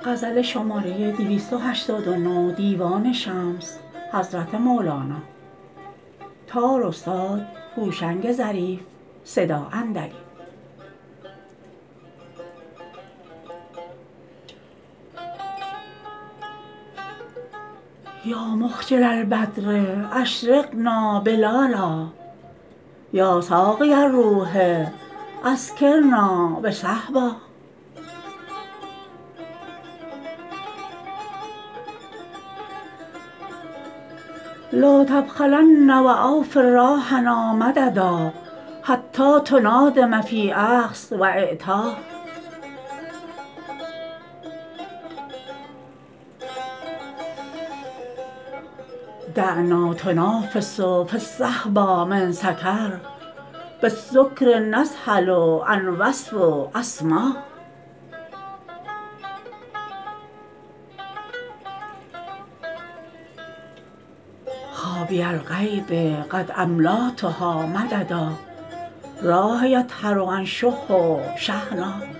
غزل شماره 289 دیوان شمس حضرت مولانا تار استاد هوشنگ ظریف صدا اندری. یا مخجل البدر اشرقنا بلالا یا ساقی الروح اسکرنا بصهبا. لا تبخلن و اوفر راحنا مددا حتی تنادم فی اخذ و اعطا. دعنا تنافس فی الصهبا من سکر بالسکر نذهل عن وصف اسما. خوابی الغیب قد املاتها مددا راح یطهر عن شه شحنا.